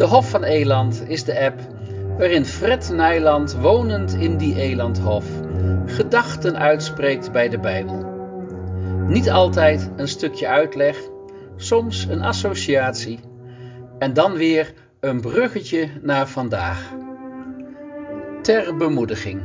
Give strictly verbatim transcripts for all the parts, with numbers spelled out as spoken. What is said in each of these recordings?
De Hof van Eland is de app waarin Fred Nijland, wonend in die Elandhof, gedachten uitspreekt bij de Bijbel. Niet altijd een stukje uitleg, soms een associatie en dan weer een bruggetje naar vandaag. Ter bemoediging.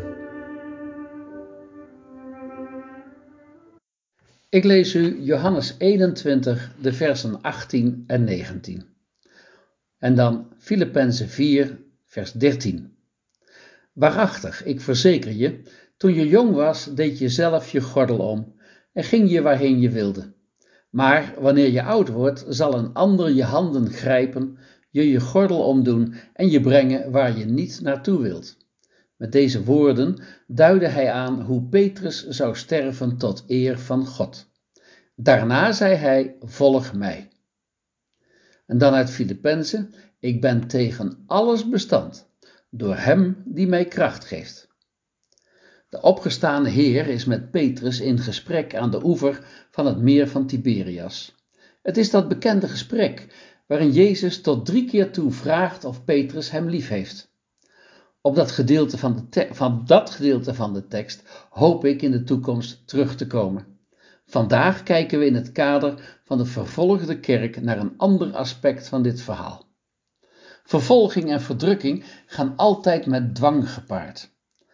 Ik lees u Johannes eenentwintig, de versen achttien en negentien. En dan Filippenzen vier, vers dertien. Waarachtig, ik verzeker je, toen je jong was, deed je zelf je gordel om en ging je waarheen je wilde. Maar wanneer je oud wordt, zal een ander je handen grijpen, je je gordel omdoen en je brengen waar je niet naartoe wilt. Met deze woorden duidde hij aan hoe Petrus zou sterven tot eer van God. Daarna zei hij, volg mij. En dan uit Filippenzen, ik ben tegen alles bestand, door hem die mij kracht geeft. De opgestane Heer is met Petrus in gesprek aan de oever van het meer van Tiberias. Het is dat bekende gesprek waarin Jezus tot drie keer toe vraagt of Petrus hem lief heeft. Op dat gedeelte van, de te- van dat gedeelte van de tekst hoop ik in de toekomst terug te komen. Vandaag kijken we in het kader van de vervolgde kerk naar een ander aspect van dit verhaal. Vervolging en verdrukking gaan altijd met dwang gepaard.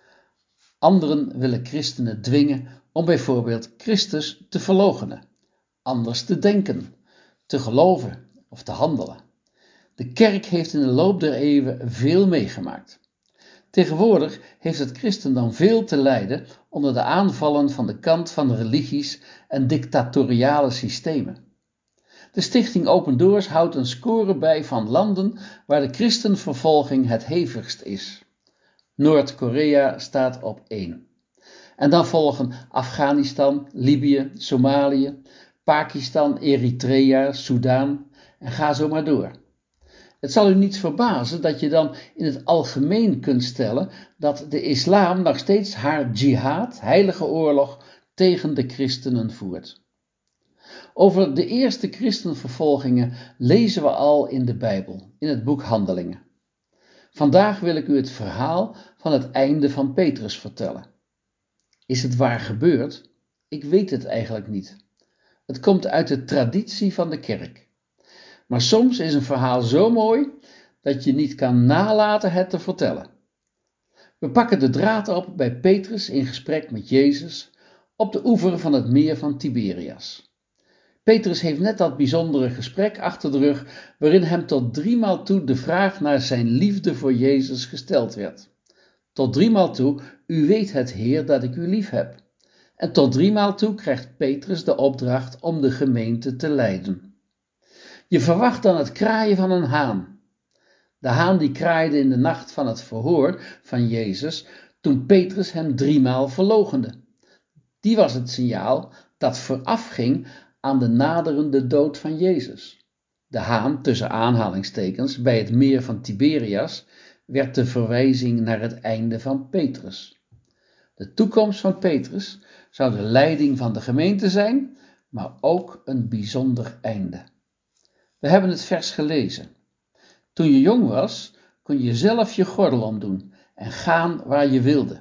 Anderen willen christenen dwingen om bijvoorbeeld Christus te verloochenen, anders te denken, te geloven of te handelen. De kerk heeft in de loop der eeuwen veel meegemaakt. Tegenwoordig heeft het christendom veel te lijden onder de aanvallen van de kant van religies en dictatoriale systemen. De stichting Open Doors houdt een score bij van landen waar de christenvervolging het hevigst is. Noord-Korea staat op één. En dan volgen Afghanistan, Libië, Somalië, Pakistan, Eritrea, Soudaan en ga zo maar door. Het zal u niet verbazen dat je dan in het algemeen kunt stellen dat de islam nog steeds haar jihad, heilige oorlog, tegen de christenen voert. Over de eerste christenvervolgingen lezen we al in de Bijbel, in het boek Handelingen. Vandaag wil ik u het verhaal van het einde van Petrus vertellen. Is het waar gebeurd? Ik weet het eigenlijk niet. Het komt uit de traditie van de kerk. Maar soms is een verhaal zo mooi dat je niet kan nalaten het te vertellen. We pakken de draad op bij Petrus in gesprek met Jezus op de oever van het meer van Tiberias. Petrus heeft net dat bijzondere gesprek achter de rug waarin hem tot driemaal toe de vraag naar zijn liefde voor Jezus gesteld werd. Tot driemaal toe, u weet het Heer dat ik u lief heb. En tot driemaal toe krijgt Petrus de opdracht om de gemeente te leiden. Je verwacht dan het kraaien van een haan. De haan die kraaide in de nacht van het verhoor van Jezus toen Petrus hem driemaal verloochende. Die was het signaal dat voorafging aan de naderende dood van Jezus. De haan, tussen aanhalingstekens, bij het meer van Tiberias, werd de verwijzing naar het einde van Petrus. De toekomst van Petrus zou de leiding van de gemeente zijn, maar ook een bijzonder einde. We hebben het vers gelezen. Toen je jong was, kon je zelf je gordel omdoen en gaan waar je wilde.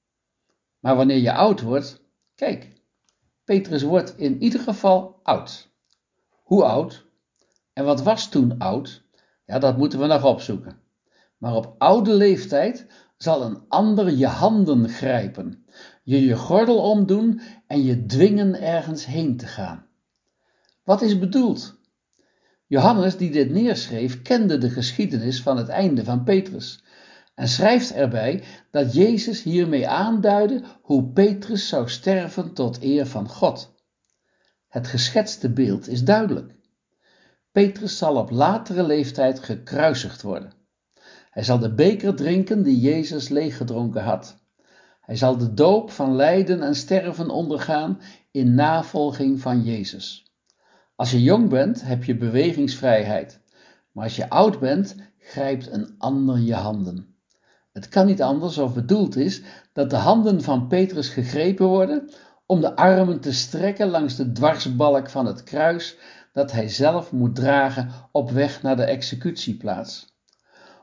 Maar wanneer je oud wordt, kijk, Petrus wordt in ieder geval oud. Hoe oud? En wat was toen oud? Ja, dat moeten we nog opzoeken. Maar op oude leeftijd zal een ander je handen grijpen, je je gordel omdoen en je dwingen ergens heen te gaan. Wat is bedoeld? Johannes, die dit neerschreef, kende de geschiedenis van het einde van Petrus en schrijft erbij dat Jezus hiermee aanduidde hoe Petrus zou sterven tot eer van God. Het geschetste beeld is duidelijk. Petrus zal op latere leeftijd gekruisigd worden. Hij zal de beker drinken die Jezus leeggedronken had. Hij zal de doop van lijden en sterven ondergaan in navolging van Jezus. Als je jong bent, heb je bewegingsvrijheid. Maar als je oud bent, grijpt een ander je handen. Het kan niet anders of bedoeld is dat de handen van Petrus gegrepen worden om de armen te strekken langs de dwarsbalk van het kruis dat hij zelf moet dragen op weg naar de executieplaats.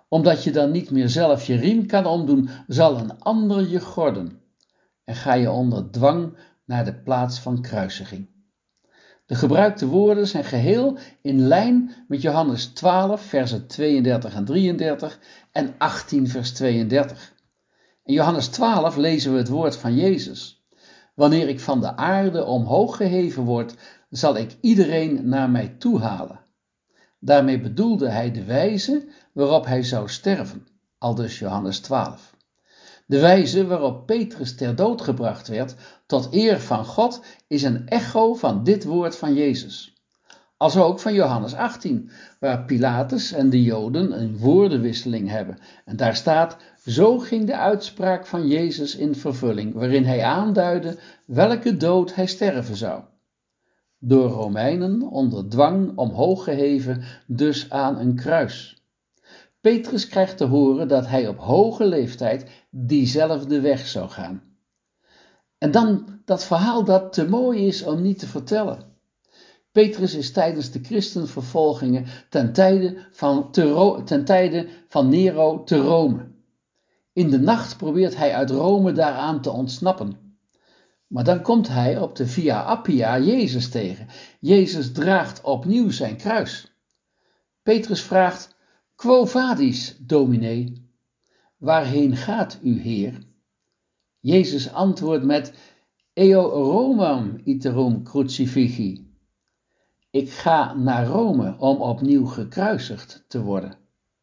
Omdat je dan niet meer zelf je riem kan omdoen, zal een ander je gorden. En ga je onder dwang naar de plaats van kruisiging. De gebruikte woorden zijn geheel in lijn met Johannes twaalf, versen tweeëndertig en drieëndertig en achttien, vers tweeëndertig. In Johannes twaalf lezen we het woord van Jezus. Wanneer ik van de aarde omhoog geheven word, zal ik iedereen naar mij toe halen. Daarmee bedoelde hij de wijze waarop hij zou sterven, aldus Johannes twaalf. De wijze waarop Petrus ter dood gebracht werd, tot eer van God, is een echo van dit woord van Jezus. Als ook van Johannes achttien, waar Pilatus en de Joden een woordenwisseling hebben. En daar staat, zo ging de uitspraak van Jezus in vervulling, waarin hij aanduidde welke dood hij sterven zou. Door Romeinen onder dwang omhoog geheven, dus aan een kruis. Petrus krijgt te horen dat hij op hoge leeftijd diezelfde weg zou gaan. En dan dat verhaal dat te mooi is om niet te vertellen. Petrus is tijdens de christenvervolgingen ten tijde van, te, ten tijde van Nero te Rome. In de nacht probeert hij uit Rome daaraan te ontsnappen. Maar dan komt hij op de Via Appia Jezus tegen. Jezus draagt opnieuw zijn kruis. Petrus vraagt, Quo vadis, dominee? Waarheen gaat u, Heer? Jezus antwoordt met, Eo Romam iterum crucifixi. Ik ga naar Rome om opnieuw gekruisigd te worden.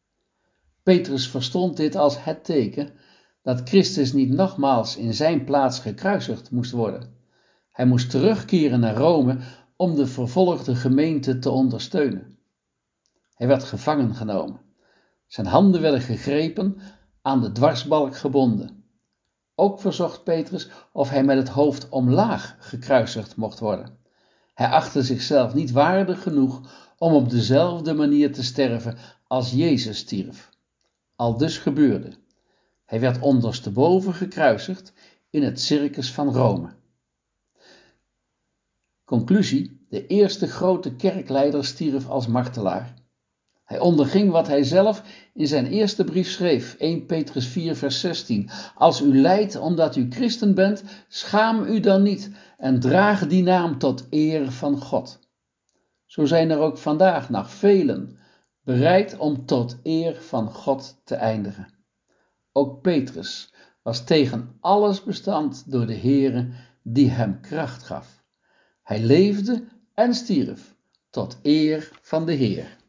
Petrus verstond dit als het teken dat Christus niet nogmaals in zijn plaats gekruisigd moest worden. Hij moest terugkeren naar Rome om de vervolgde gemeente te ondersteunen. Hij werd gevangen genomen. Zijn handen werden gegrepen, aan de dwarsbalk gebonden. Ook verzocht Petrus of hij met het hoofd omlaag gekruisigd mocht worden. Hij achtte zichzelf niet waardig genoeg om op dezelfde manier te sterven als Jezus stierf. Aldus gebeurde. Hij werd ondersteboven gekruisigd in het circus van Rome. Conclusie: de eerste grote kerkleider stierf als martelaar. Hij onderging wat hij zelf in zijn eerste brief schreef, eerste Petrus vier, vers zestien. Als u lijdt omdat u christen bent, schaam u dan niet en draag die naam tot eer van God. Zo zijn er ook vandaag nog velen bereid om tot eer van God te eindigen. Ook Petrus was tegen alles bestand door de Heere die hem kracht gaf. Hij leefde en stierf tot eer van de Heer.